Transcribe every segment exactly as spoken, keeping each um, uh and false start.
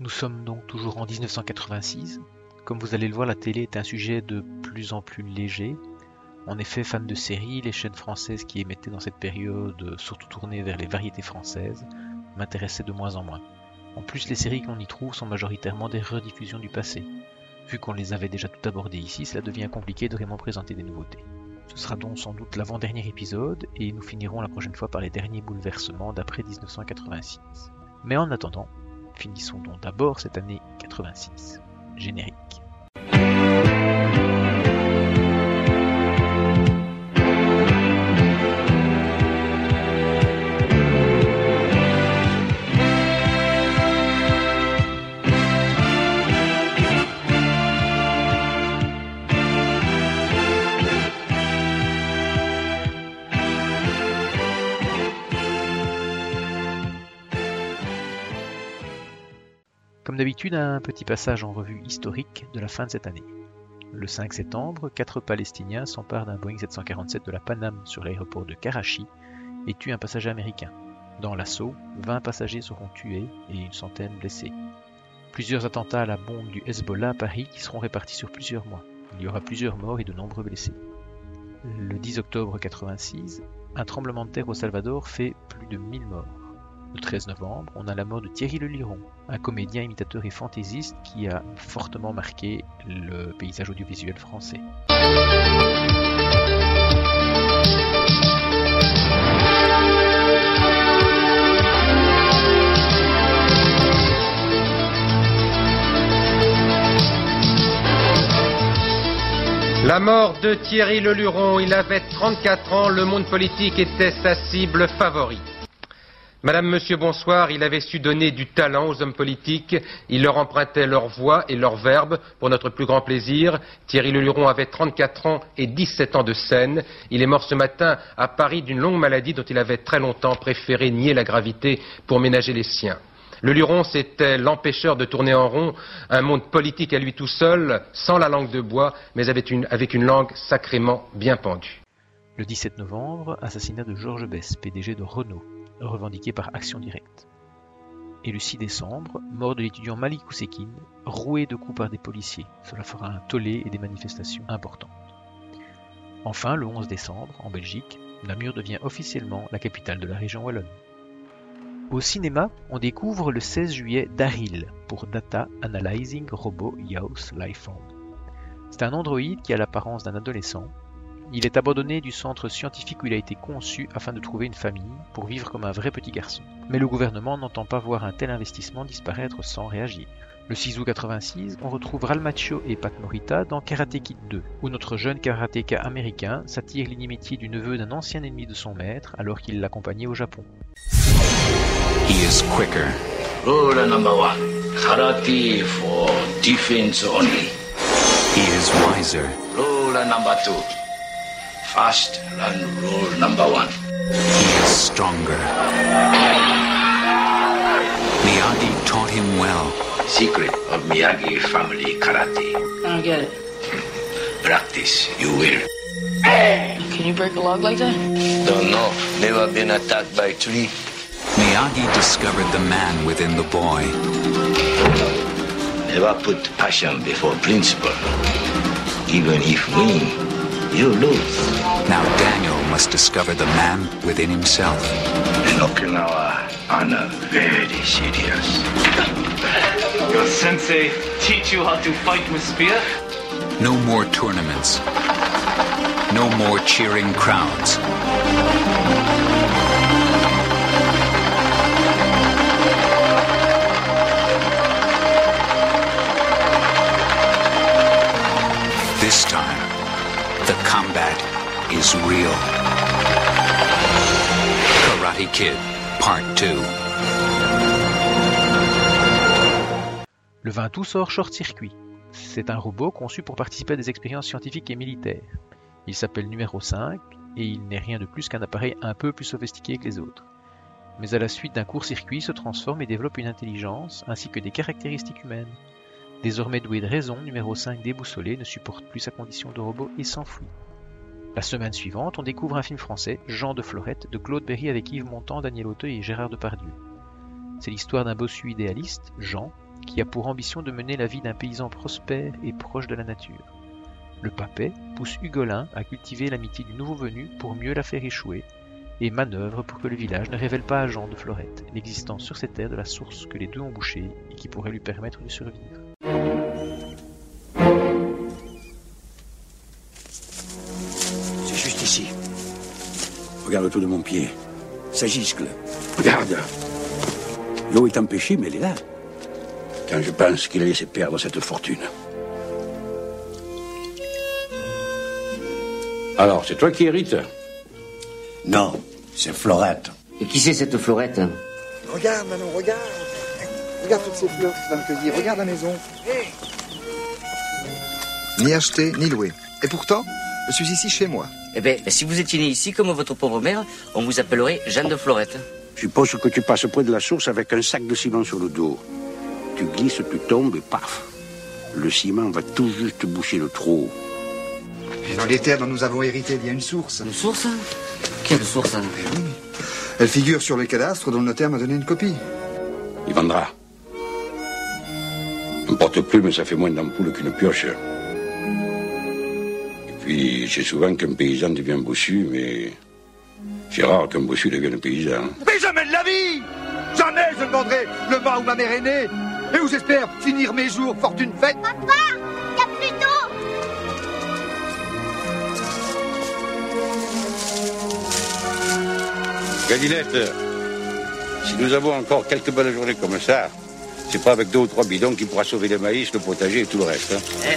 Nous sommes donc toujours en dix-neuf cent quatre-vingt-six. Comme vous allez le voir, la télé est un sujet de plus en plus léger. En effet, fan de séries, les chaînes françaises qui émettaient dans cette période, surtout tournées vers les variétés françaises, m'intéressaient de moins en moins. En plus, les séries qu'on y trouve sont majoritairement des rediffusions du passé. Vu qu'on les avait déjà tout abordées ici, cela devient compliqué de vraiment présenter des nouveautés. Ce sera donc sans doute l'avant-dernier épisode, et nous finirons la prochaine fois par les derniers bouleversements d'après dix-neuf cent quatre-vingt-six. Mais en attendant, finissons donc d'abord cette année quatre-vingt-six. Générique. Comme d'habitude, un petit passage en revue historique de la fin de cette année. Le cinq septembre, quatre Palestiniens s'emparent d'un Boeing sept cent quarante-sept de la Paname sur l'aéroport de Karachi et tuent un passager américain. Dans l'assaut, vingt passagers seront tués et une centaine blessés. Plusieurs attentats à la bombe du Hezbollah à Paris qui seront répartis sur plusieurs mois. Il y aura plusieurs morts et de nombreux blessés. Le dix octobre quatre-vingt-six, un tremblement de terre au Salvador fait plus de mille morts. Le treize novembre, on a la mort de Thierry Le Luron, un comédien, imitateur et fantaisiste qui a fortement marqué le paysage audiovisuel français. La mort de Thierry Le Luron, il avait trente-quatre ans, le monde politique était sa cible favorite. Madame, Monsieur, bonsoir, il avait su donner du talent aux hommes politiques, il leur empruntait leur voix et leur verbe pour notre plus grand plaisir. Thierry Le Luron avait trente-quatre ans et dix-sept ans de scène. Il est mort ce matin à Paris d'une longue maladie dont il avait très longtemps préféré nier la gravité pour ménager les siens. Le Luron, c'était l'empêcheur de tourner en rond, un monde politique à lui tout seul, sans la langue de bois, mais avec une, avec une langue sacrément bien pendue. Le dix-sept novembre, assassinat de Georges Besse, P D G de Renault, revendiqué par Action Directe. Et le six décembre, mort de l'étudiant Malik Oussekine, roué de coups par des policiers. Cela fera un tollé et des manifestations importantes. Enfin, le onze décembre, en Belgique, Namur devient officiellement la capitale de la région wallonne. Au cinéma, on découvre le seize juillet Daryl pour Data Analyzing Robot Yao's Lifeform. C'est un androïde qui a l'apparence d'un adolescent. Il est abandonné du centre scientifique où il a été conçu afin de trouver une famille pour vivre comme un vrai petit garçon. Mais le gouvernement n'entend pas voir un tel investissement disparaître sans réagir. Le six août quatre-vingt-six, on retrouve Ralph Macchio et Pat Morita dans Karate Kid deux, où notre jeune karatéka américain s'attire l'inimitié du neveu d'un ancien ennemi de son maître alors qu'il l'accompagnait au Japon. He is quicker. Rule number one. Karate for defense only. He is wiser. Rule number two. Fast run rule number one. He is stronger. Miyagi taught him well. Secret of Miyagi family karate. I don't get it. Practice, you will. Can you break a log like that? Don't know. Never been attacked by tree. Miyagi discovered the man within the boy. Never put passion before principle. Even if win, you lose. Now Daniel must discover the man within himself. In Okinawa, honor very serious. Your sensei teach you how to fight with spear? No more tournaments. No more cheering crowds. This time, the combat is real. Karate Kid, Part deux. Le vingt août sort Short Circuit. C'est un robot conçu pour participer à des expériences scientifiques et militaires. Il s'appelle numéro cinq et il n'est rien de plus qu'un appareil un peu plus sophistiqué que les autres. Mais à la suite d'un court-circuit, il se transforme et développe une intelligence ainsi que des caractéristiques humaines. Désormais doué de raison, numéro cinq déboussolé ne supporte plus sa condition de robot et s'enfuit. La semaine suivante, on découvre un film français, Jean de Florette, de Claude Berry avec Yves Montand, Daniel Auteuil et Gérard Depardieu. C'est l'histoire d'un bossu idéaliste, Jean, qui a pour ambition de mener la vie d'un paysan prospère et proche de la nature. Le Papet pousse Hugolin à cultiver l'amitié du nouveau venu pour mieux la faire échouer, et manœuvre pour que le village ne révèle pas à Jean de Florette l'existence sur ces terres de la source que les deux ont bouchée et qui pourrait lui permettre de survivre. C'est juste ici. Regarde autour de mon pied. Ça giscle. Regarde. L'eau est empêchée, mais elle est là. Quand je pense qu'il a laissé perdre cette fortune. Alors, c'est toi qui hérites? Non, c'est Florette. Et qui c'est cette Florette? Regarde, Manon, regarde. Regarde toutes ces fleurs que tu vas me cueillir. Regarde la maison. Hey. Ni acheté, ni loué. Et pourtant, je suis ici chez moi. Eh bien, si vous étiez né ici, comme votre pauvre mère, on vous appellerait Jeanne de Florette. Je suppose que tu passes près de la source avec un sac de ciment sur le dos. Tu glisses, tu tombes et paf. Le ciment va tout juste boucher le trou. Et dans les terres dont nous avons hérité, il y a une source. Une source? Quelle source? Eh oui. Elle figure sur le cadastre dont le notaire m'a donné une copie. Il vendra. Un porte-plume, ça fait moins d'ampoules qu'une pioche. Et puis, c'est souvent qu'un paysan devient bossu, mais c'est rare qu'un bossu devienne paysan. Mais jamais de la vie! Jamais je ne vendrai le mât où ma mère est née et où j'espère finir mes jours fortune faite. Papa! Il y a plus d'eau! Gadinette, si nous avons encore quelques belles journées comme ça, c'est pas avec deux ou trois bidons qui pourra sauver le maïs, le potager et tout le reste. Hein. Eh.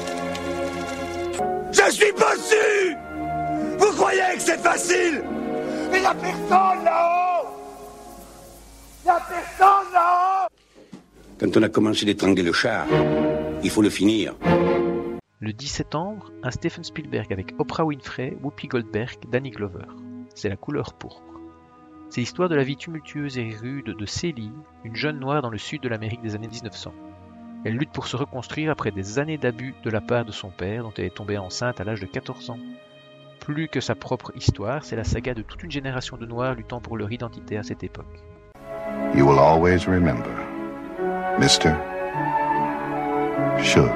Je suis bossu! Vous croyez que c'est facile? Mais il n'y a personne là-haut! Il n'y a personne là-haut! Quand on a commencé d'étrangler le char, il faut le finir. Le dix septembre, un Steven Spielberg avec Oprah Winfrey, Whoopi Goldberg, Danny Glover. C'est La couleur pourpre. C'est l'histoire de la vie tumultueuse et rude de Célie, une jeune noire dans le sud de l'Amérique des années dix-neuf cents. Elle lutte pour se reconstruire après des années d'abus de la part de son père, dont elle est tombée enceinte à l'âge de quatorze ans. Plus que sa propre histoire, c'est la saga de toute une génération de noirs luttant pour leur identité à cette époque. You will always remember Mister Suge,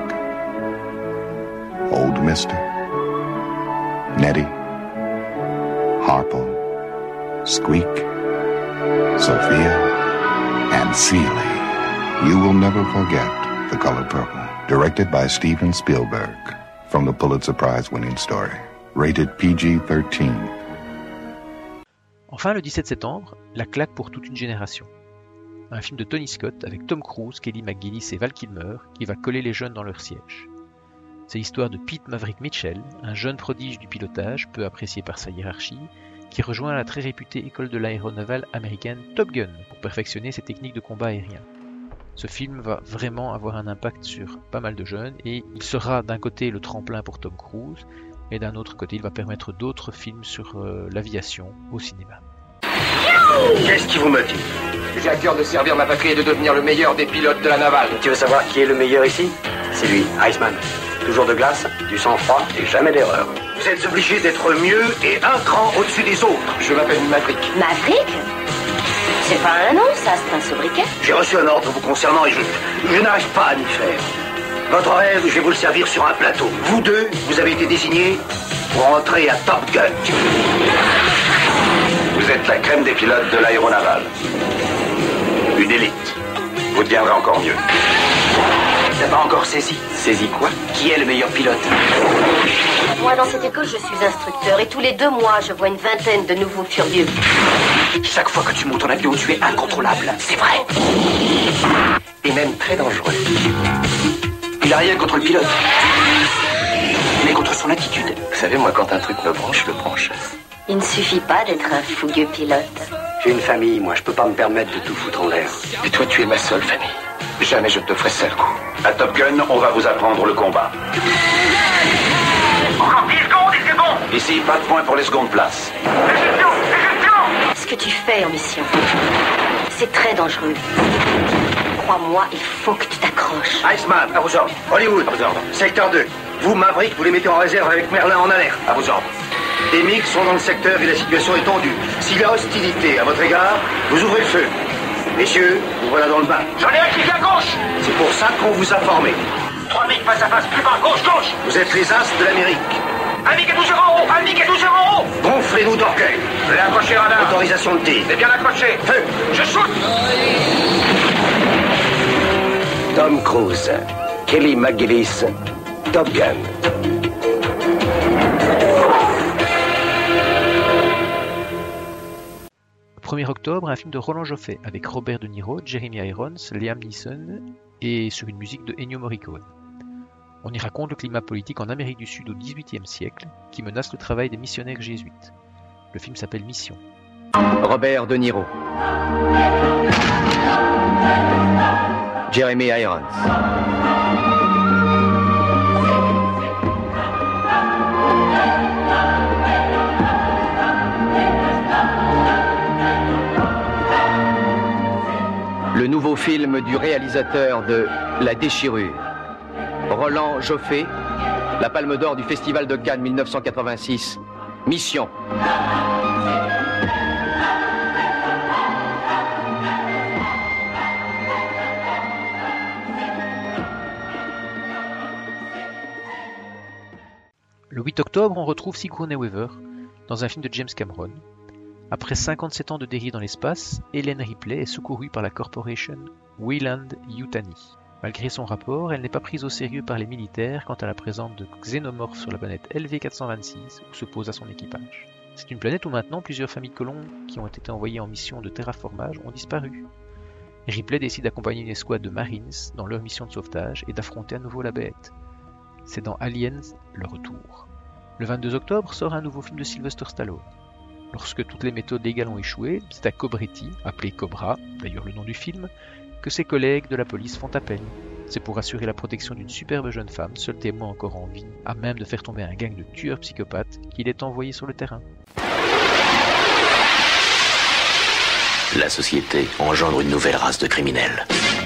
Old Mister, Nettie, Harpo, Squeak, Sophia, and Celie. You will never forget The Color Purple, directed by Steven Spielberg, from the Pulitzer Prize-winning story, rated P G thirteen. Enfin, le dix-sept septembre, La claque pour toute une génération. Un film de Tony Scott avec Tom Cruise, Kelly McGillis et Val Kilmer qui va coller les jeunes dans leur siège. C'est l'histoire de Pete Maverick Mitchell, un jeune prodige du pilotage, peu apprécié par sa hiérarchie, qui rejoint la très réputée école de l'aéronavale américaine Top Gun pour perfectionner ses techniques de combat aérien. Ce film va vraiment avoir un impact sur pas mal de jeunes et il sera d'un côté le tremplin pour Tom Cruise et d'un autre côté il va permettre d'autres films sur euh, l'aviation au cinéma. Qu'est-ce qui vous motive? J'ai à cœur de servir ma patrie et de devenir le meilleur des pilotes de la navale. Tu veux savoir qui est le meilleur ici? C'est lui, Iceman. Toujours de glace, du sang-froid et jamais d'erreur. Vous êtes obligé d'être mieux et un cran au-dessus des autres. Je m'appelle Maverick. Maverick? C'est pas un nom, ça, c'est un sobriquet. J'ai reçu un ordre vous concernant et je, je n'arrive pas à m'y faire. Votre rêve, je vais vous le servir sur un plateau. Vous deux, vous avez été désignés pour entrer à Top Gun. Vous êtes la crème des pilotes de l'aéronavale. Une élite. Vous deviendrez encore mieux. T'as pas encore saisi? Saisi quoi? Qui est le meilleur pilote? Moi, dans cette école, je suis instructeur et tous les deux mois, je vois une vingtaine de nouveaux furieux. Chaque fois que tu montes en avion, tu es incontrôlable. C'est vrai. Et même très dangereux. Il n'a rien contre le pilote, mais contre son attitude. Vous savez, moi, quand un truc me branche, je le branche. Il ne suffit pas d'être un fougueux pilote. J'ai une famille, moi, je peux pas me permettre de tout foutre en l'air. Et toi, tu es ma seule famille. Jamais je te ferai seul coup. À Top Gun, on va vous apprendre le combat. Encore dix secondes et c'est bon. Ici, pas de points pour les secondes places. Éjection, éjection. Ce que tu fais en mission, c'est très dangereux. Crois-moi, il faut que tu t'accroches. Iceman, à vos ordres. Hollywood, à vos ordres. Secteur deux. Vous, Maverick, vous les mettez en réserve avec Merlin en alerte. À vos ordres. Des M I G sont dans le secteur et la situation est tendue. S'il y a hostilité à votre égard, vous ouvrez le feu. Messieurs, vous voilà dans le bain. J'en ai un qui vient à gauche. qu'on vous a formé. Trois mille face à face, plus bas, gauche, gauche. Vous êtes les as de l'Amérique. Un mic à douze heures en haut, un mic à douze heures en haut. Gonflez-vous d'orgueil. Je l'ai accroché, radar. Autorisation de tir. C'est bien accroché. Feu. Je shoot. Tom Cruise, Kelly McGillis, Top Gun. premier octobre, un film de Roland Joffé avec Robert De Niro, Jeremy Irons, Liam Neeson et sur une musique de Ennio Morricone. On y raconte le climat politique en Amérique du Sud au dix-huitième siècle qui menace le travail des missionnaires jésuites. Le film s'appelle Mission. Robert De Niro. Jeremy Irons. Le nouveau film du réalisateur de La Déchirure, Roland Joffé, la Palme d'Or du Festival de Cannes mille neuf cent quatre-vingt-six, Mission. Le huit octobre, on retrouve Sigourney Weaver dans un film de James Cameron. Après cinquante-sept ans de dérive dans l'espace, Ellen Ripley est secourue par la Corporation Weyland-Yutani. Malgré son rapport, elle n'est pas prise au sérieux par les militaires quant à la présence de xénomorphes sur la planète L V quatre cent vingt-six où se pose à son équipage. C'est une planète où maintenant plusieurs familles de colons qui ont été envoyées en mission de terraformage ont disparu. Ripley décide d'accompagner une escouade de Marines dans leur mission de sauvetage et d'affronter à nouveau la bête. C'est dans Aliens, le retour. Le vingt-deux octobre sort un nouveau film de Sylvester Stallone. Lorsque toutes les méthodes légales ont échoué, c'est à Cobretti, appelé Cobra, d'ailleurs le nom du film, que ses collègues de la police font appel. C'est pour assurer la protection d'une superbe jeune femme, seul témoin encore en vie, à même de faire tomber un gang de tueurs psychopathes, qu'il est envoyé sur le terrain. La société engendre une nouvelle race de criminels.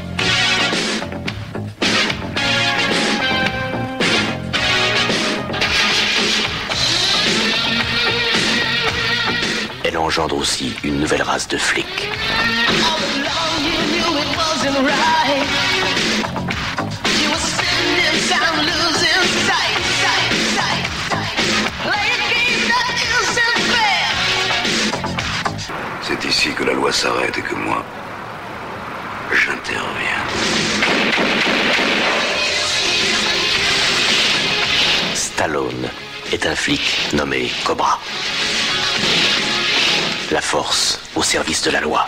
Elle engendre aussi une nouvelle race de flics. C'est ici que la loi s'arrête et que moi, j'interviens. Stallone est un flic nommé Cobra. La force au service de la loi.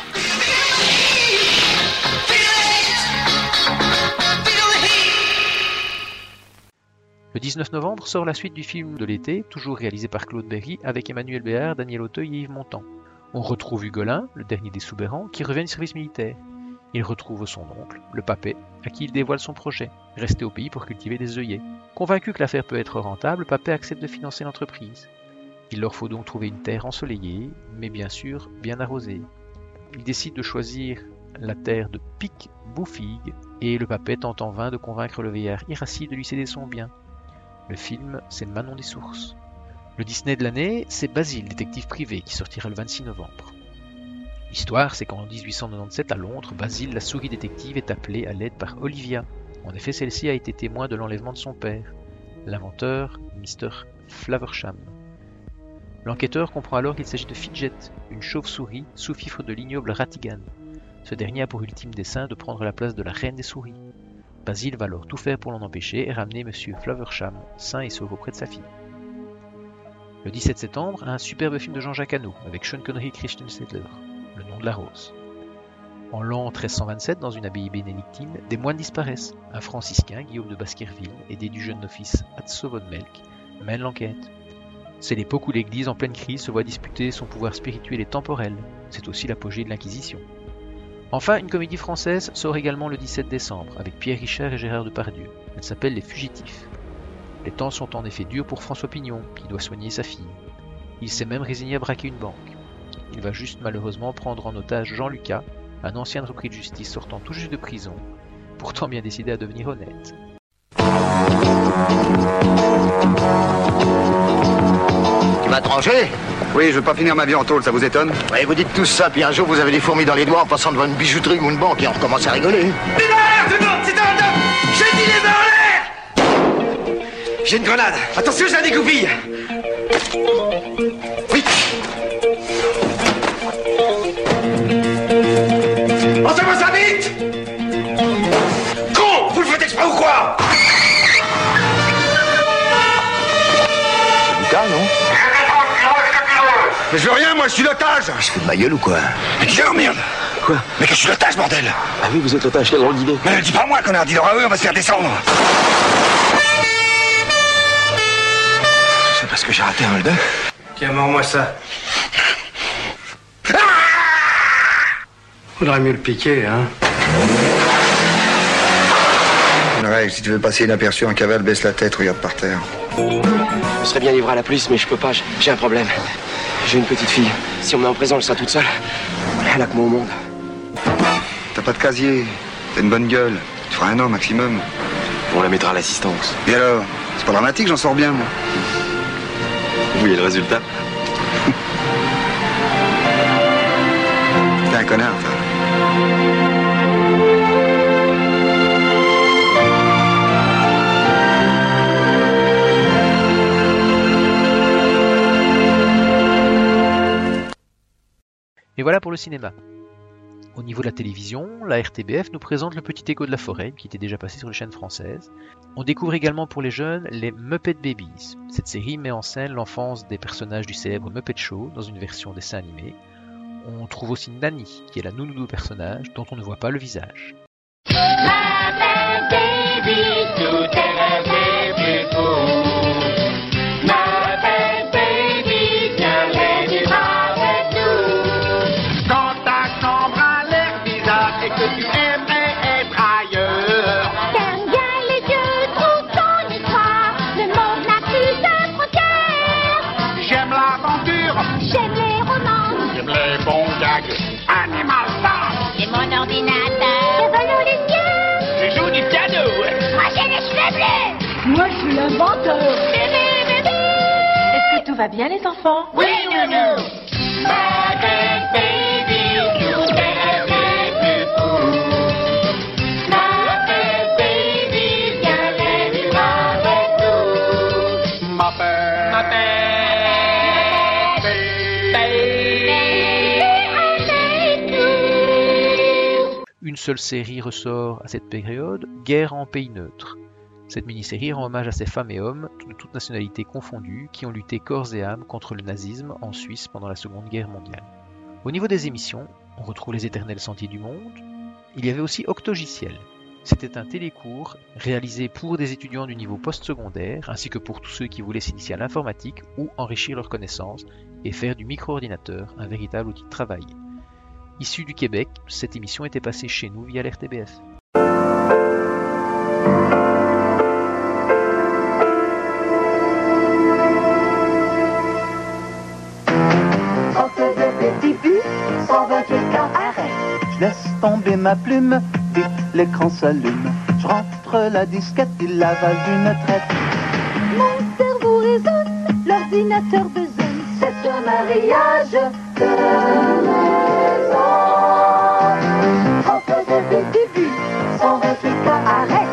Le dix-neuf novembre sort la suite du film de l'été, toujours réalisé par Claude Berry, avec Emmanuel Béard, Daniel Auteuil et Yves Montand. On retrouve Hugolin, le dernier des Soubérans, qui revient du service militaire. Il retrouve son oncle, le Papet, à qui il dévoile son projet, rester au pays pour cultiver des œillets. Convaincu que l'affaire peut être rentable, Papet accepte de financer l'entreprise. Il leur faut donc trouver une terre ensoleillée, mais bien sûr bien arrosée. Ils décident de choisir la terre de Pic-Bouffigue, et le Papet tente en vain de convaincre le vieillard irascible de lui céder son bien. Le film, c'est Manon des Sources. Le Disney de l'année, c'est Basile, détective privé, qui sortira le vingt-six novembre. L'histoire, c'est qu'en dix-huit cent quatre-vingt-dsept, à Londres, Basile, la souris détective, est appelée à l'aide par Olivia. En effet, celle-ci a été témoin de l'enlèvement de son père, l'inventeur, mister Flaversham. L'enquêteur comprend alors qu'il s'agit de Fidget, une chauve-souris sous-fifre de l'ignoble Ratigan. Ce dernier a pour ultime dessein de prendre la place de la reine des souris. Basile va alors tout faire pour l'en empêcher et ramener monsieur Flaversham sain et sauf auprès de sa fille. Le dix-sept septembre, un superbe film de Jean-Jacques Hano avec Sean Connery et Christian Slater, Le nom de la rose. En l'an treize cent vingt-sept, dans une abbaye bénédictine, des moines disparaissent. Un franciscain, Guillaume de Baskerville, aidé du jeune novice Atso von Melk, mène l'enquête. C'est l'époque où l'Église, en pleine crise, se voit disputer son pouvoir spirituel et temporel. C'est aussi l'apogée de l'Inquisition. Enfin, une comédie française sort également le dix-sept décembre, avec Pierre Richard et Gérard Depardieu. Elle s'appelle Les Fugitifs. Les temps sont en effet durs pour François Pignon, qui doit soigner sa fille. Il s'est même résigné à braquer une banque. Il va juste malheureusement prendre en otage Jean Lucas, un ancien repris de justice sortant tout juste de prison, pourtant bien décidé à devenir honnête. Tu vas trancher? Oui, je veux pas finir ma vie en tôle, ça vous étonne? Oui, vous dites tous ça, puis un jour vous avez des fourmis dans les doigts en passant devant une bijouterie ou une banque et on recommence à rigoler. Libère tout le monde, c'est un J'ai une grenade. Attention, j'ai un dégoupille. Vite. Lancez-moi ça vite. Con, vous le faites exprès ou quoi? C'est Lucas, non? Mais je veux rien, moi, je suis l'otage. Je fais de ma gueule ou quoi? Mais dis-leur, merde. Quoi? Mais que je suis l'otage, bordel. Ah oui, vous êtes l'otage, quelle drôle d'idée. Mais ne dis pas moi, connard, dis-leur à eux, on va se faire descendre. C'est parce que j'ai raté un hold-up. Tiens, mords-moi ça. Ah, faudrait mieux le piquer, hein. Une règle, si tu veux passer inaperçu en cavale, baisse la tête, regarde par terre. Je serais bien livré à la police, mais je peux pas, j'ai un problème. J'ai une petite fille. Si on me met en prison, elle sera toute seule. Elle a que moi au monde. T'as pas de casier, t'as une bonne gueule. Tu feras un an maximum. On la mettra à l'assistance. Et alors? C'est pas dramatique, j'en sors bien, moi. Oui, et le résultat? T'es un connard, toi. Et voilà pour le cinéma. Au niveau de la télévision, la R T B F nous présente Le Petit Écho de la Forêt, qui était déjà passé sur les chaînes françaises. On découvre également pour les jeunes les Muppet Babies. Cette série met en scène l'enfance des personnages du célèbre Muppet Show dans une version dessin animé. On trouve aussi Nanny, qui est la nounou du personnage, dont on ne voit pas le visage. Animal Farm. C'est mon ordinateur. C'est Volodymyr. Je joue du piano. Moi j'ai les cheveux bleus. Moi je suis l'inventeur. Bébé, bébé. Est-ce que tout va bien les enfants? Oui, nounou. Muppet Baby, you better make me fool. Muppet Baby, viens les vivre avec nous. Muppet. Muppet. Une seule série ressort à cette période, Guerre en pays neutre. Cette mini-série rend hommage à ces femmes et hommes, de toutes nationalités confondues, qui ont lutté corps et âme contre le nazisme en Suisse pendant la Seconde Guerre mondiale. Au niveau des émissions, on retrouve Les Éternels Sentiers du Monde. Il y avait aussi Octogiciel. C'était un télécours réalisé pour des étudiants du niveau post-secondaire, ainsi que pour tous ceux qui voulaient s'initier à l'informatique ou enrichir leurs connaissances et faire du micro-ordinateur un véritable outil de travail. Issue du Québec, cette émission était passée chez nous via l'R T B F. Je laisse tomber ma plume, vite l'écran s'allume. Je rentre la disquette, il l'avale d'une traite. Mon cerveau résonne, l'ordinateur besogne. C'est un mariage de raison. On fait depuis le début, son résultat arrête.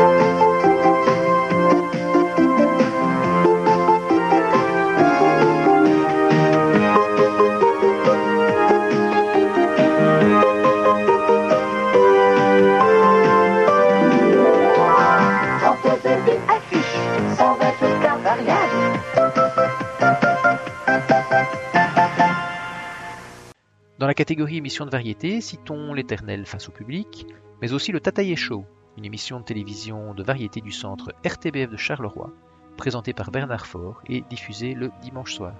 Dans la catégorie émissions de variété, citons l'Éternel face au public, mais aussi le Tataillé Show, une émission de télévision de variété du centre R T B F de Charleroi, présentée par Bernard Faure et diffusée le dimanche soir.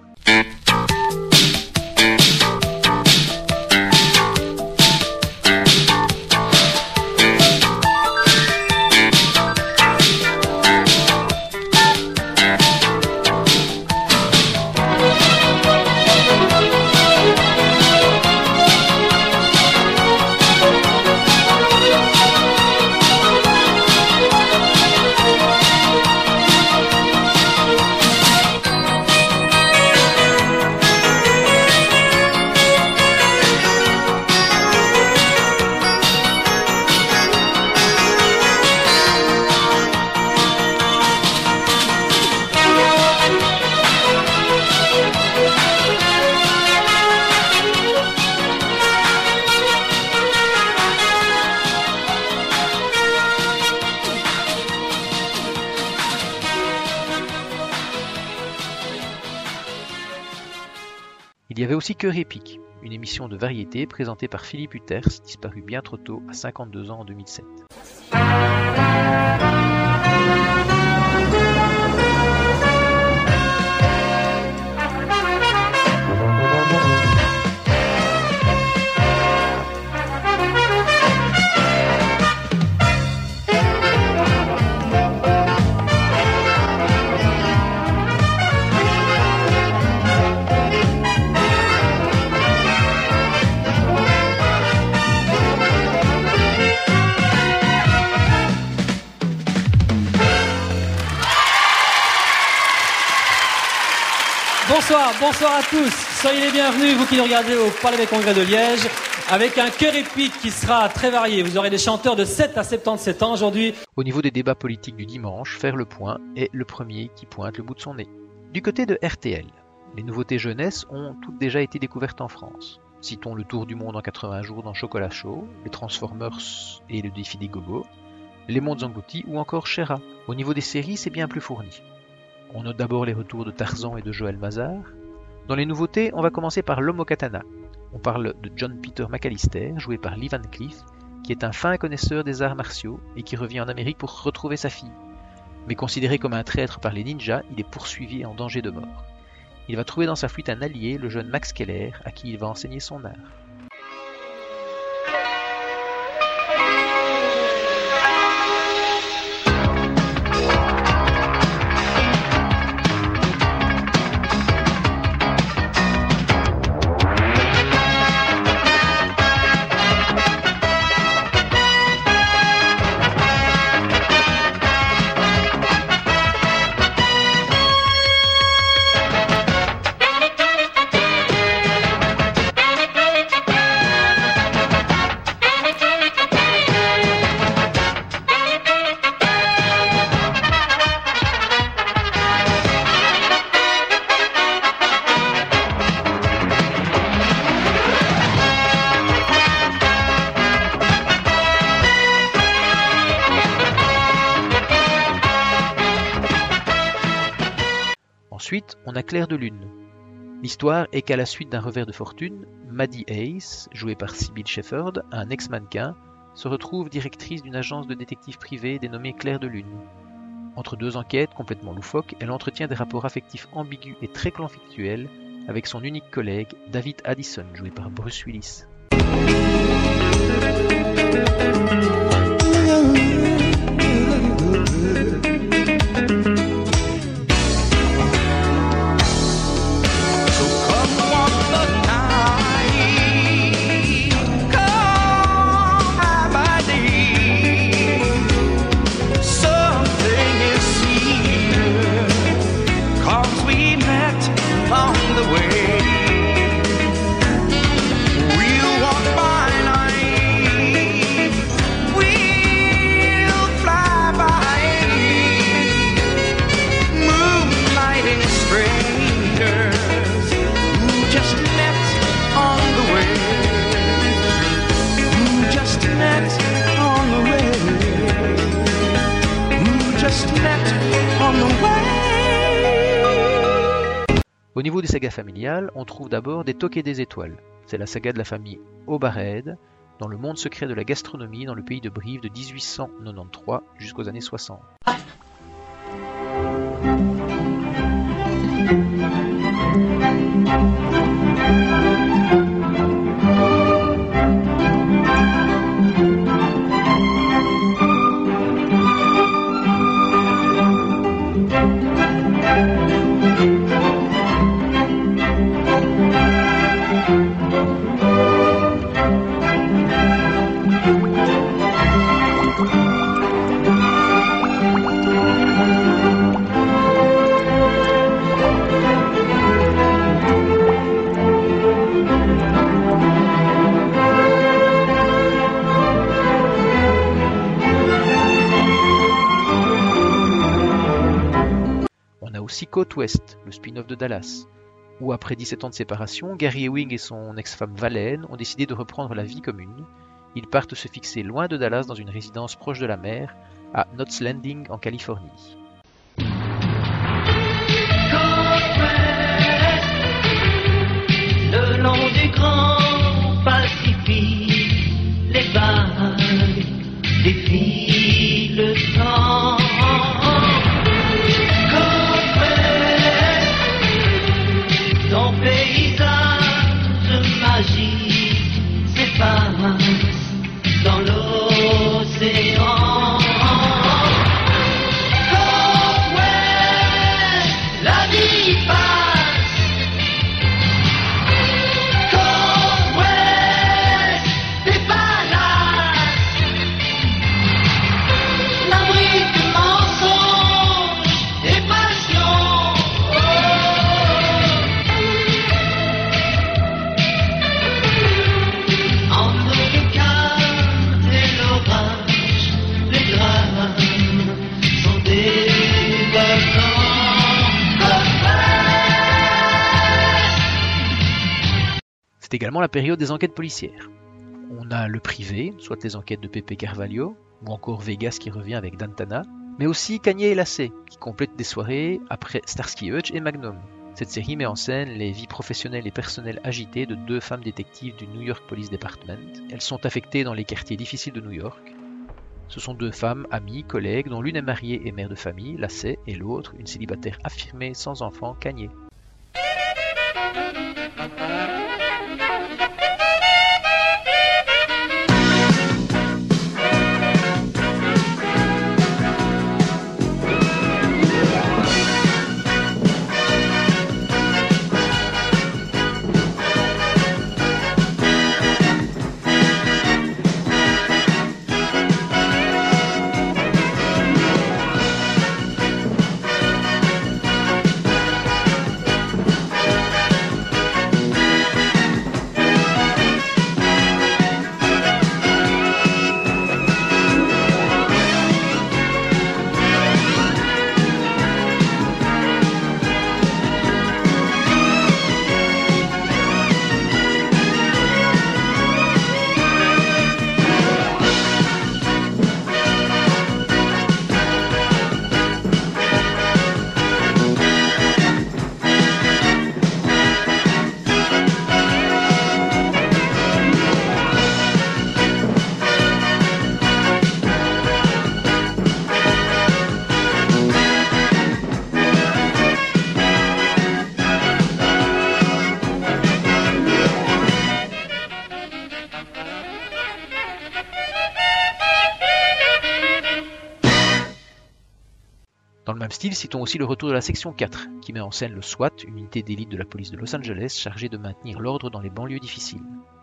Il y avait aussi Cœur épique, une émission de variété présentée par Philippe Hutters, disparu bien trop tôt à cinquante-deux ans en deux mille sept. Bonsoir, bonsoir à tous. Soyez les bienvenus, vous qui nous regardez au Palais des Congrès de Liège, avec un chœur épique qui sera très varié. Vous aurez des chanteurs de sept à soixante-dix-sept ans aujourd'hui. Au niveau des débats politiques du dimanche, Faire le point est le premier qui pointe le bout de son nez. Du côté de R T L, les nouveautés jeunesse ont toutes déjà été découvertes en France. Citons le tour du monde en quatre-vingts jours dans Chocolat Chaud, les Transformers et le défi des gobos, les mondes engloutis ou encore Shera. Au niveau des séries, c'est bien plus fourni. On note d'abord les retours de Tarzan et de Joël Mazar. Dans les nouveautés, on va commencer par L'Homme au Katana. On parle de John Peter McAllister, joué par Lee Van Cleef, qui est un fin connaisseur des arts martiaux et qui revient en Amérique pour retrouver sa fille. Mais considéré comme un traître par les ninjas, il est poursuivi et en danger de mort. Il va trouver dans sa fuite un allié, le jeune Max Keller, à qui il va enseigner son art. Ensuite, on a Clair de Lune. L'histoire est qu'à la suite d'un revers de fortune, Maddie Ace, jouée par Sybil Shepherd, un ex-mannequin, se retrouve directrice d'une agence de détectives privés dénommée Clair de Lune. Entre deux enquêtes complètement loufoques, elle entretient des rapports affectifs ambigus et très conflictuels avec son unique collègue, David Addison, joué par Bruce Willis. Au niveau des sagas familiales, on trouve d'abord des Toques et des Étoiles. C'est la saga de la famille Obarred, dans le monde secret de la gastronomie dans le pays de Brive de dix-huit cent quatre-vingt-treize jusqu'aux années soixante. Aussi Côte Ouest, le spin-off de Dallas, où après dix-sept ans de séparation, Gary Ewing et son ex-femme Valène ont décidé de reprendre la vie commune. Ils partent se fixer loin de Dallas dans une résidence proche de la mer, à Knott's Landing en Californie. Le défie le temps. Comme ton paysage magique s'efface dans l'océan. Comme ouais, la vie passe. Comme ouais, des palaces. L'abri de mensonges et passions. Entre le calme et l'orage, les drames sont des volcans. C'est également la période des enquêtes policières. On a le privé, soit les enquêtes de Pepe Carvalho, ou encore Vegas qui revient avec Dantana, mais aussi Kanye et Lacey, qui complètent des soirées après Starsky Hutch et Magnum. Cette série met en scène les vies professionnelles et personnelles agitées de deux femmes détectives du New York Police Department. Elles sont affectées dans les quartiers difficiles de New York. Ce sont deux femmes, amies, collègues, dont l'une est mariée et mère de famille, Lacey, et l'autre, une célibataire affirmée sans enfant, Kanye. Dans le même style, citons aussi le retour de la section quatre, qui met en scène le SWAT, une unité d'élite de la police de Los Angeles chargée de maintenir l'ordre dans les banlieues difficiles.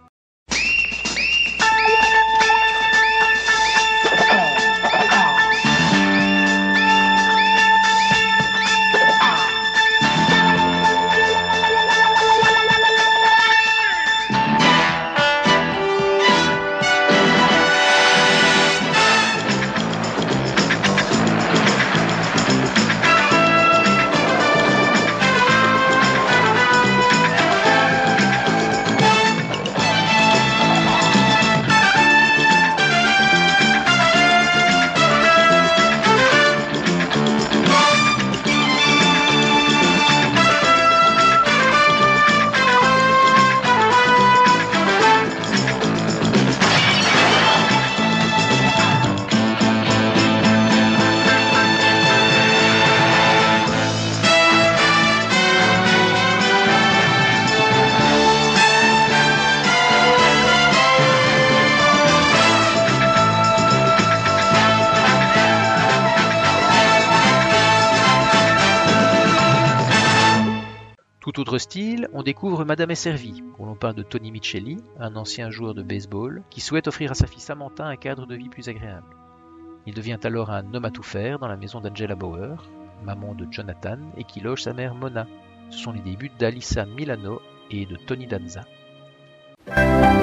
Tout autre style, on découvre Madame est servie, où l'on parle de Tony Micheli, un ancien joueur de baseball, qui souhaite offrir à sa fille Samantha un cadre de vie plus agréable. Il devient alors un homme à tout faire dans la maison d'Angela Bauer, maman de Jonathan, et qui loge sa mère Mona. Ce sont les débuts d'Alyssa Milano et de Tony Danza. I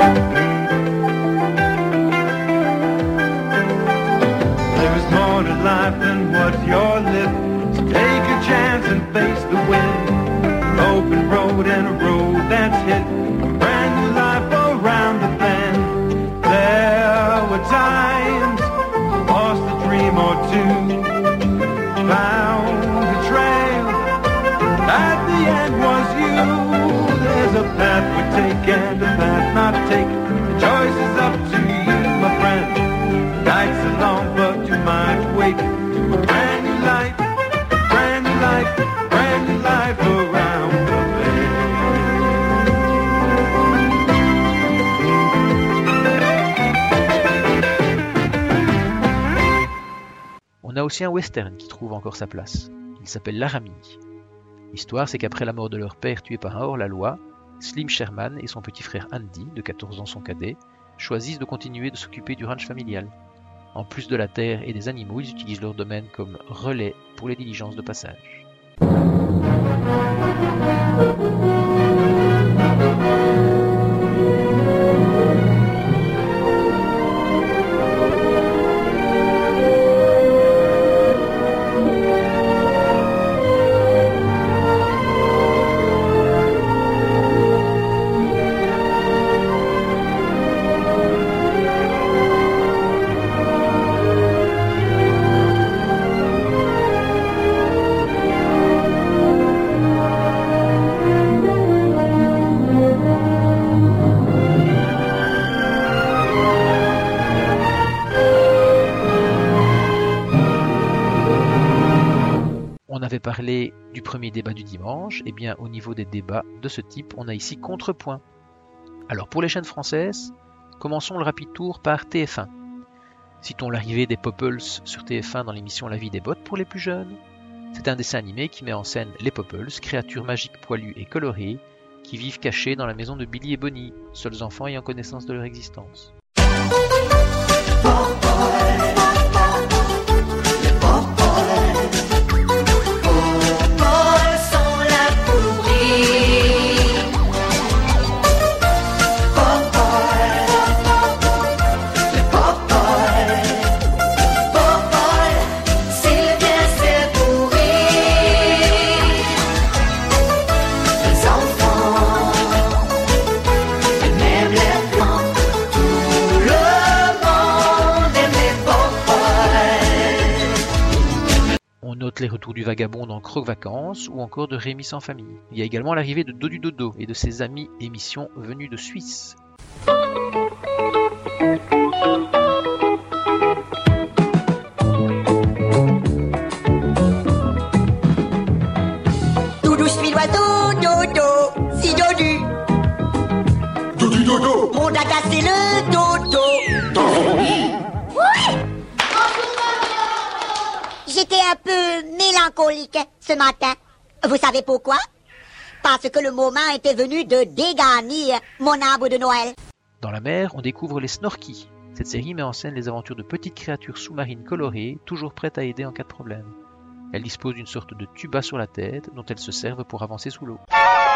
was more to life than what's your lip. So take a chance and face the wind. An open road and a road that's hit. A brand new life around the bend. There were times I lost a dream or two. Found a trail. At the end was you. There's a path we take and a path not take. The choice is up to you, my friend. The dice awake to a brand new life, brand new life, brand new life around the bend. On a aussi un western qui trouve encore sa place. Il s'appelle Laramie. L'histoire, c'est qu'après la mort de leur père tué par un hors-la-loi, Slim Sherman et son petit frère Andy, de quatorze ans son cadet, choisissent de continuer de s'occuper du ranch familial. En plus de la terre et des animaux, ils utilisent leur domaine comme relais pour les diligences de passage. On avait parlé du premier débat du dimanche, et bien au niveau des débats de ce type, on a ici contrepoint. Alors pour les chaînes françaises, commençons le rapide tour par T F un. Citons l'arrivée des Popples sur T F un dans l'émission La vie des bottes pour les plus jeunes. C'est un dessin animé qui met en scène les Popples, créatures magiques poilues et colorées, qui vivent cachées dans la maison de Billy et Bonnie, seuls enfants ayant connaissance de leur existence. Les retours du vagabond dans Croque Vacances ou encore de Rémi sans famille. Il y a également l'arrivée de Dodu Dodo et de ses amis émissions venues de Suisse. Doudou, je suis l'oiseau, dodo, si dodu. Dodu Dodo. Mon dada, c'est le dodo. Oui. J'étais un peu mélancolique ce matin. Vous savez pourquoi? Parce que le moment était venu de dégarnir mon arbre de Noël. Dans la mer, on découvre les Snorkies. Cette série met en scène les aventures de petites créatures sous-marines colorées, toujours prêtes à aider en cas de problème. Elles disposent d'une sorte de tuba sur la tête, dont elles se servent pour avancer sous l'eau.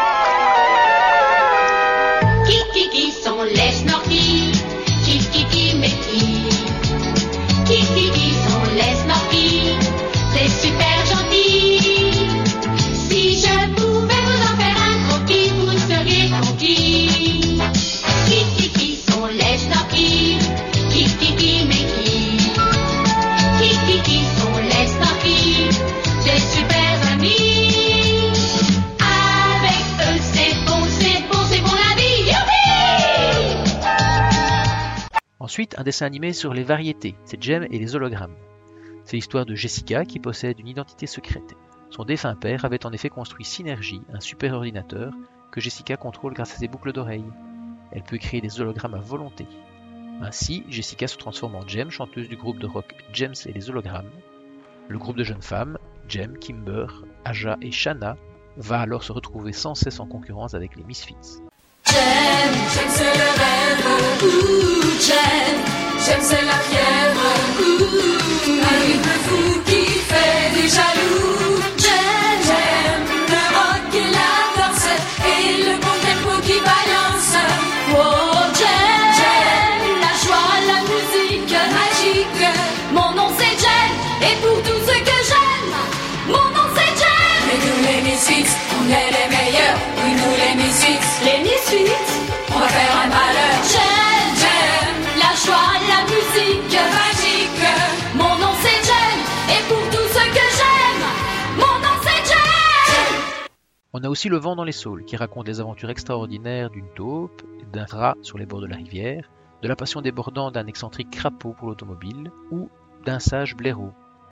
Qui qui qui sont les Snorkies? Qui qui qui mais qui? Qui qui qui sont les Snorkies? C'est super gentil. Si je pouvais vous en faire un croquis, vous seriez conquis. Qui qui qui sont les Snorkies? Qui qui qui mais qui? Qui qui qui sont les Snorkies? Des super amis. Avec eux c'est bon, c'est bon, c'est bon la vie. Youpi! Ensuite, un dessin animé sur les variétés, c'est Jem et les hologrammes. C'est l'histoire de Jessica qui possède une identité secrète. Son défunt père avait en effet construit Synergy, un super ordinateur que Jessica contrôle grâce à ses boucles d'oreilles. Elle peut créer des hologrammes à volonté. Ainsi, Jessica se transforme en Jem, chanteuse du groupe de rock James et les hologrammes. Le groupe de jeunes femmes, Jem, Kimber, Aja et Shanna, va alors se retrouver sans cesse en concurrence avec les Misfits. J'aime, j'aime c'est le rêve, ouh, j'aime, j'aime c'est la fièvre, ouh, un rythme fou qui fait des jaloux. J'aime, j'aime le rock et la danse et le bon tempo qui balance. Oh, j'aime, j'aime la joie, la musique magique. Mon nom c'est Jen et pour tout ce que j'aime, mon nom c'est Jen. Mais nous les Misfits, on est les meilleurs, oui nous les Misfits. Les Misfits, on va faire un malheur. J'aime, j'aime la joie, la musique magique. Mon nom c'est Jen, et pour tout ce que j'aime, mon nom c'est Jen. On a aussi Le vent dans les saules, qui raconte les aventures extraordinaires d'une taupe, d'un rat sur les bords de la rivière, de la passion débordante d'un excentrique crapaud pour l'automobile, ou d'un sage blaireau.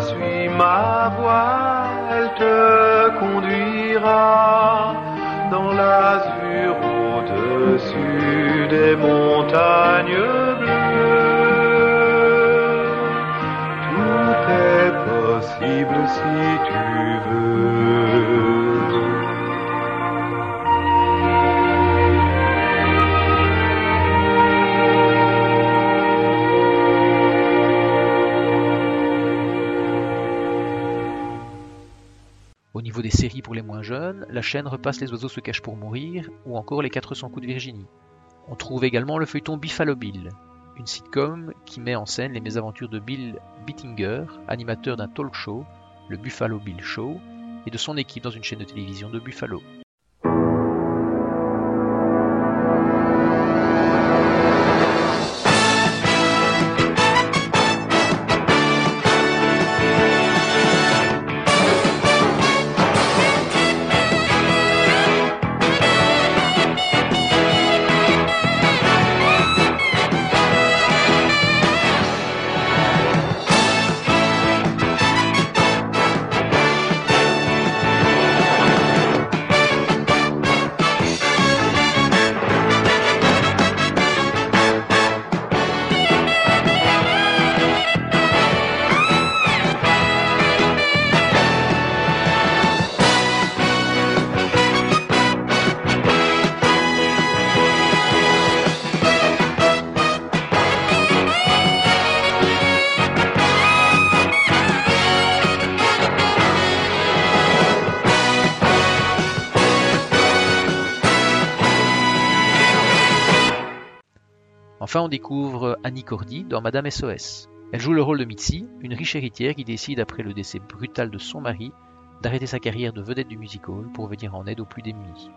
suis ma voie, elle te conduira dans l'azur au-dessus des montagnes bleues. Tout est possible si tu veux. Au niveau des séries pour les moins jeunes, la chaîne repasse Les oiseaux se cachent pour mourir ou encore Les quatre cents coups de Virginie. On trouve également le feuilleton Buffalo Bill, une sitcom qui met en scène les mésaventures de Bill Bittinger, animateur d'un talk show, le Buffalo Bill Show, et de son équipe dans une chaîne de télévision de Buffalo. Enfin, on découvre Annie Cordy dans Madame S O S. Elle joue le rôle de Mitzi, une riche héritière qui décide, après le décès brutal de son mari, d'arrêter sa carrière de vedette du music-hall pour venir en aide aux plus démunis.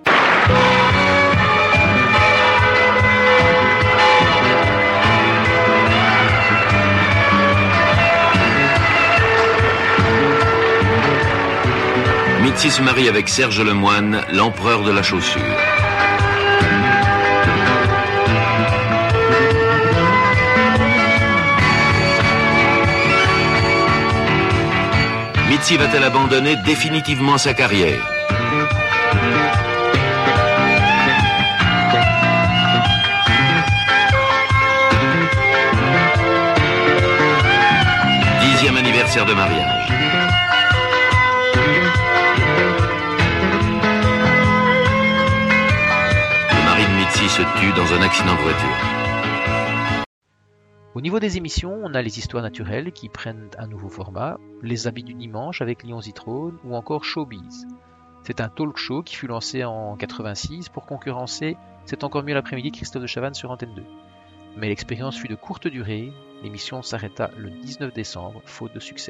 Mitzi se marie avec Serge Lemoine, l'empereur de la chaussure. Mitzi va-t-elle abandonner définitivement sa carrière? Dixième anniversaire de mariage. Le mari de Mitzi se tue dans un accident de voiture. Au niveau des émissions, on a les histoires naturelles qui prennent un nouveau format, les habits du dimanche avec Lyon Zitrone ou encore Showbiz. C'est un talk show qui fut lancé en quatre-vingt-six pour concurrencer C'est encore mieux l'après-midi Christophe de Chavannes sur Antenne deux. Mais l'expérience fut de courte durée, l'émission s'arrêta le dix-neuf décembre, faute de succès.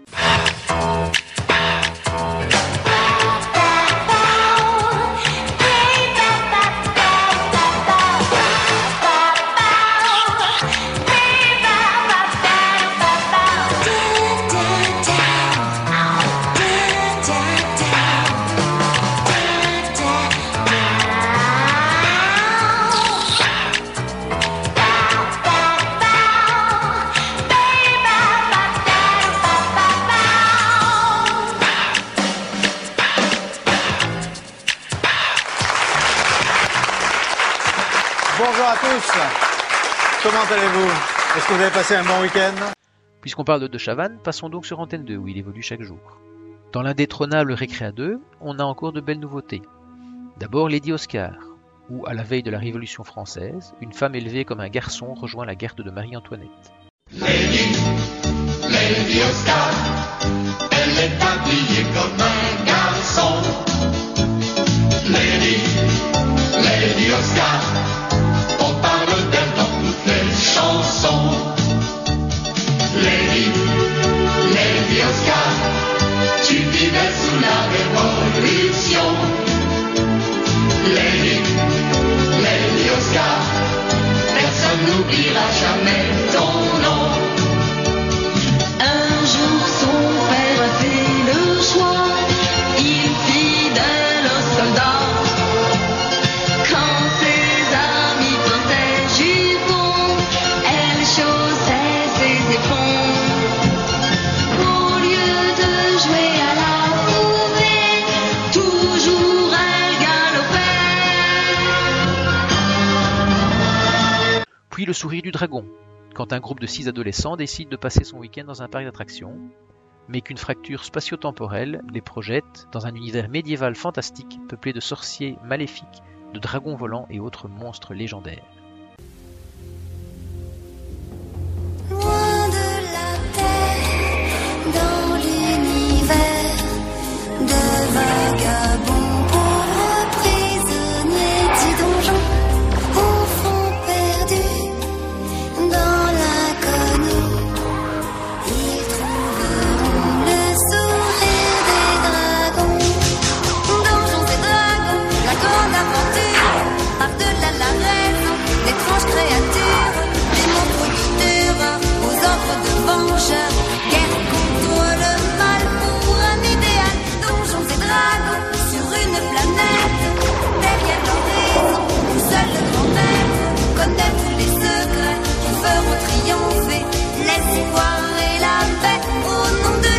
Bonjour à tous, comment allez-vous? Est-ce que vous avez passé un bon week-end? Puisqu'on parle de De Chavannes, passons donc sur Antenne deux où il évolue chaque jour. Dans l'indétrônable Récréa deux, on a encore de belles nouveautés. D'abord Lady Oscar, où à la veille de la Révolution française, une femme élevée comme un garçon rejoint la garde de Marie-Antoinette. Lady, Lady Oscar, elle est habillée comme un garçon. Lady, Lady Oscar, on parle d'elle dans toutes les chansons. Lady, Lady Oscar, tu vivais sous la Révolution. Lady, Lady Oscar, personne n'oubliera jamais ton nom. Un jour son puis le sourire du dragon, quand un groupe de six adolescents décide de passer son week-end dans un parc d'attractions, mais qu'une fracture spatio-temporelle les projette dans un univers médiéval fantastique peuplé de sorciers maléfiques, de dragons volants et autres monstres légendaires. Loin de la terre, dans l'univers de vagabonds, pauvres prisonniers du donjon, au fond perdus dans l'inconnu, ils trouveront le sourire des dragons. Donjons et dragons, la grande aventure, par-delà la raison, d'étranges créatures, des monstres de terreur, aux ordres de vengeurs, guerre contre le mal pour un idéal. Donjons et dragons, sur une planète, derrière l'horizon, où seul le grand maître connaît tous les secrets qui feront triompher l'espoir et la paix au nom de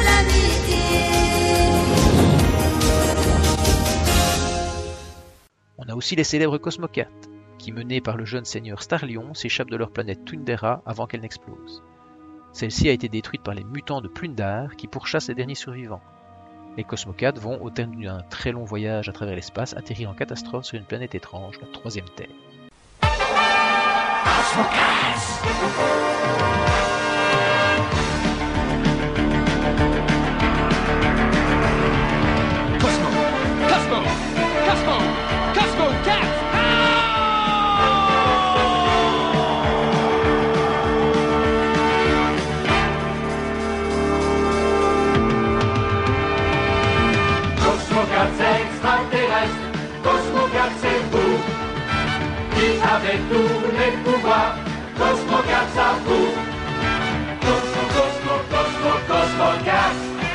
l'amitié. On a aussi les célèbres Cosmocats, qui menés par le jeune seigneur Starlion s'échappent de leur planète Tundera avant qu'elle n'explose. Celle-ci a été détruite par les mutants de Plundar qui pourchassent les derniers survivants. Les Cosmocats vont, au terme d'un très long voyage à travers l'espace, atterrir en catastrophe sur une planète étrange, la troisième Terre. Cosmo, Cosmo, Cosmo, Cosmo Cat. Cosmocat c'est extraterrestre, Cosmocat c'est vous, qui avez tous les pouvoirs, Cosmocat ça vous. Cosmo, Cosmo, Cosmo, Cosmocat.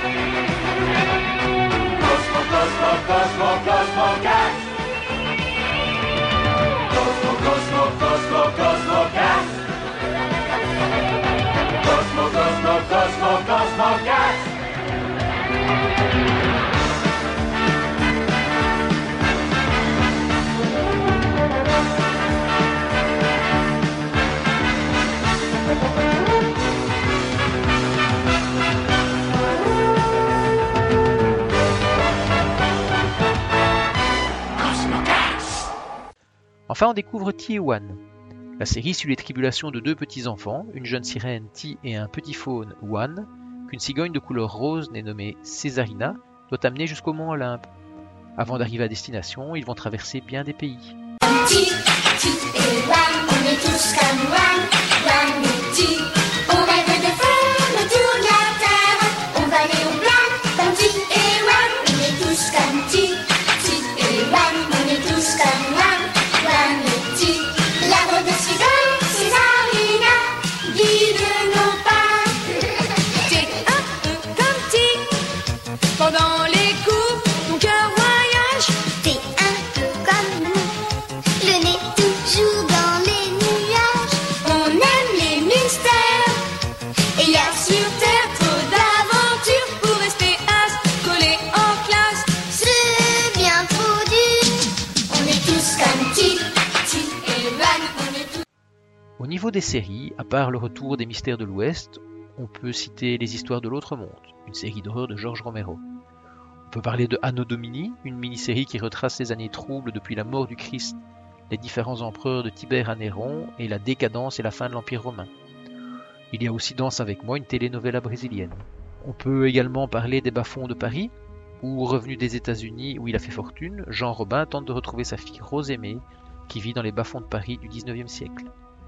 Cosmo, Cosmo, Cosmo, Cosmocat. Cosmo, Cosmo, Cosmo, Cosmocat. Cosmo, Cosmo, Cosmo, Cosmocat. Enfin, on découvre Ti et Wan. La série suit les tribulations de deux petits-enfants, une jeune sirène Ti et un petit faune Wan, qu'une cigogne de couleur rose nommée Césarina doit amener jusqu'au mont Olympe. Avant d'arriver à destination, ils vont traverser bien des pays. Ti, Ti et Wan, on est tous comme Wan, Wan et Ti. On rêve de faire le tour de la terre. On va aller au black, comme Ti et Wan. On est tous comme Ti, Ti et Wan. On est tous comme Wan, Wan et Ti. L'arbre de cigogne, Césarina, guide nos pas. T'es un peu comme Ti. Pendant les cours, ton cœur voyage. T'es un peu comme nous. Le nez toujours dans les nuages. On aime les mystères. Et y a sur terre trop d'aventures pour rester as collés en classe. C'est bien trop dur. On est tous comme Ti, Ti et Wan. On est tous. Au niveau des séries, à part le retour des mystères de l'Ouest, on peut citer Les Histoires de l'Autre Monde, une série d'horreur de George Romero. On peut parler de Anno Domini, une mini-série qui retrace les années troubles depuis la mort du Christ, les différents empereurs de Tibère à Néron et la décadence et la fin de l'Empire romain. Il y a aussi Danse avec moi, une telenovela brésilienne. On peut également parler des bas-fonds de Paris, où, revenu des États-Unis où il a fait fortune, Jean Robin tente de retrouver sa fille Rose Aimée, qui vit dans les bas-fonds de Paris du dix-neuvième siècle.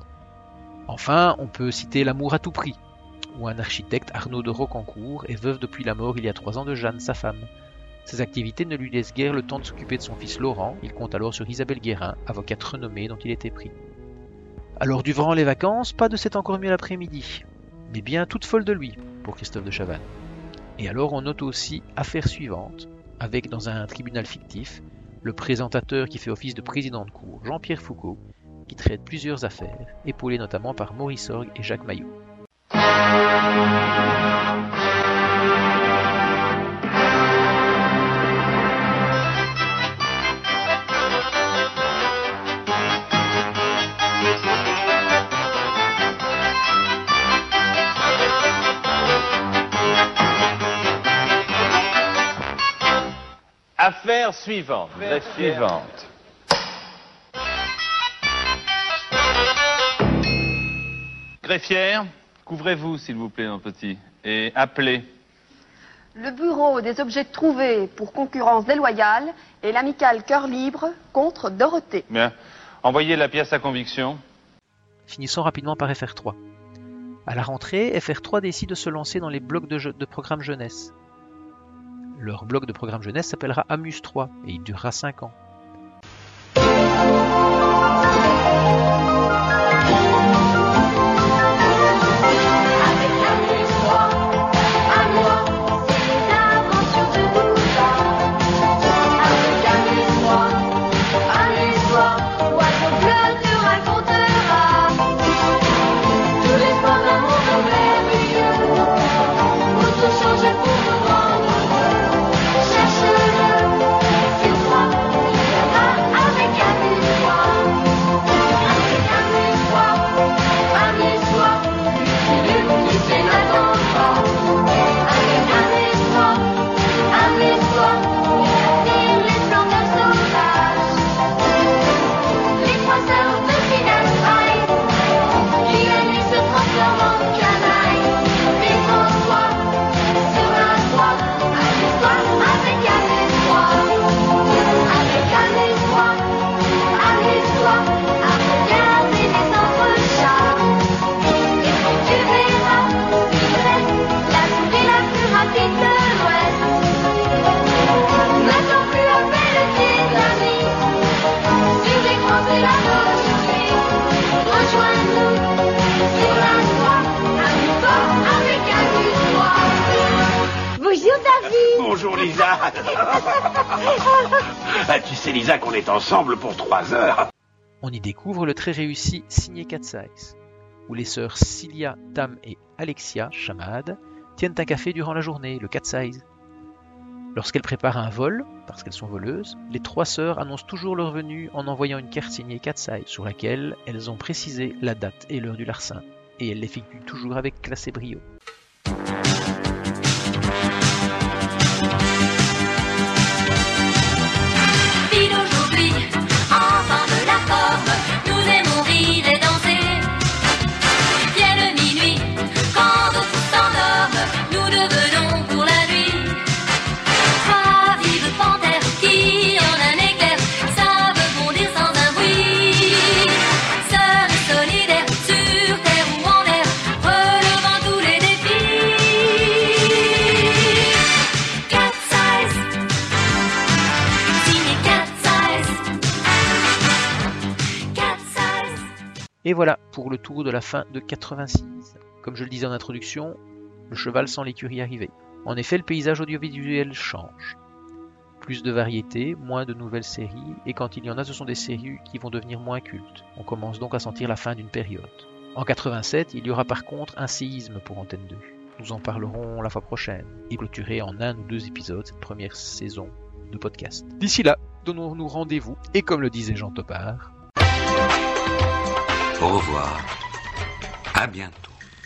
Enfin, on peut citer L'amour à tout prix, où un architecte, Arnaud de Rocancourt, est veuf depuis la mort il y a trois ans de Jeanne, sa femme. Ses activités ne lui laissent guère le temps de s'occuper de son fils Laurent, il compte alors sur Isabelle Guérin, avocate renommée dont il était pris. Alors durant les vacances, pas de C'est encore mieux l'après-midi, mais bien toute folle de lui, pour Christophe de Chavannes. Et alors on note aussi Affaire suivante, avec dans un tribunal fictif, le présentateur qui fait office de président de cour, Jean-Pierre Foucault, qui traite plusieurs affaires, épaulé notamment par Maurice Orgue et Jacques Maillot. Affaire suivante. Affaire suivante. Greffière, couvrez-vous s'il vous plaît, mon petit, et appelez. Le bureau des objets trouvés pour concurrence déloyale et l'amicale Cœur Libre contre Dorothée. Bien. Envoyez la pièce à conviction. Finissons rapidement par F R trois. À la rentrée, F R trois décide de se lancer dans les blocs de, jeux, de programme jeunesse. Leur bloc de programme jeunesse s'appellera Amuse trois et il durera cinq ans. Bonjour Lisa. Ah, tu sais Lisa qu'on est ensemble pour trois heures. On y découvre le très réussi Signé Cat's Eyes, où les sœurs Cilia, Tam et Alexia, Chamad, tiennent un café durant la journée, le Cat's Eyes. Lorsqu'elles préparent un vol, parce qu'elles sont voleuses, les trois sœurs annoncent toujours leur venue en envoyant une carte signée Cat's Eyes sur laquelle elles ont précisé la date et l'heure du larcin, et elles l'effectuent toujours avec classe et brio. Et voilà pour le tour de la fin de quatre-vingt-six. Comme je le disais en introduction, le cheval sent l'écurie arriver. En effet, le paysage audiovisuel change. Plus de variété, moins de nouvelles séries, et quand il y en a, ce sont des séries qui vont devenir moins cultes. On commence donc à sentir la fin d'une période. En quatre-vingt-sept, il y aura par contre un séisme pour Antenne deux. Nous en parlerons la fois prochaine, et clôturer en un ou deux épisodes cette première saison de podcast. D'ici là, donnons-nous rendez-vous, et comme le disait Jean Topard, au revoir. À bientôt.